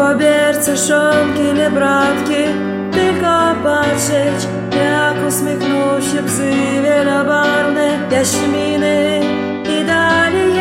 Obierce szonki, nie bratki, tylko patrzeć, jak uśmiechną się bzy wielobarwne jaśminy i dalej